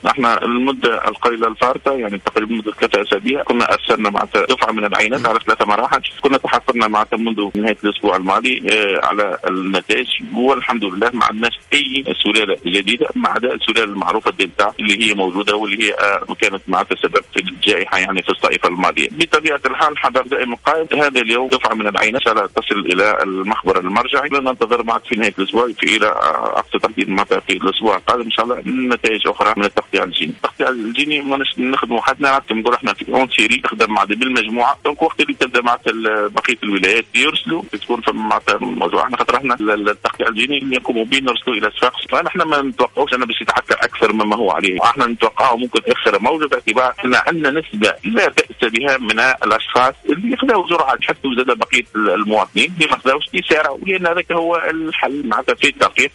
احنا المده القليله الفارطه يعني تقريبا مده 3 اسابيع كنا ارسلنا مع دفعه من العينات على 3 مراحل، كنا تحصلنا مع منذ نهايه الاسبوع الماضي على النتائج، والحمد لله ما عندناش اي سلاله جديده ما عدا السلاله المعروفه الدلتا اللي هي موجوده واللي هي كانت معناتها سبب في الجائحه يعني في الطائفه الماضيه. بطبيعه الحال حضر دائما قائد هذا اليوم دفعه من العينات تصل الى المخبر المرجعي، ننتظر معك في نهايه الاسبوع في الى اقصى تحديد متى في الاسبوع القادم ان شاء الله نتائج اخرى من التقطيع الجيني. التقطيع الجيني ما نخدموا حدنا نقول احنا في اون سيري نخدم مع بالمجموعه، دونك وقت اللي تبدا مع بقيه الولايات يرسلوا تكون مع الموضوع احنا خاطر احنا التقطيع الجيني اللي يقوموا به نرسلوا الى صفاقس، فنحن ما نتوقعوش انه باش يتعكر اكثر مما هو عليه، احنا نتوقعه ممكن ياخر موجه باعتبار ان عندنا نسبه لا باس بها من الاشخاص اللي ياخذوا جرعه حتى وزاد بقيه المواطنين اللي ما اخذوش يسارعوا، لان هذاك هو الحل معناتها في التلقيح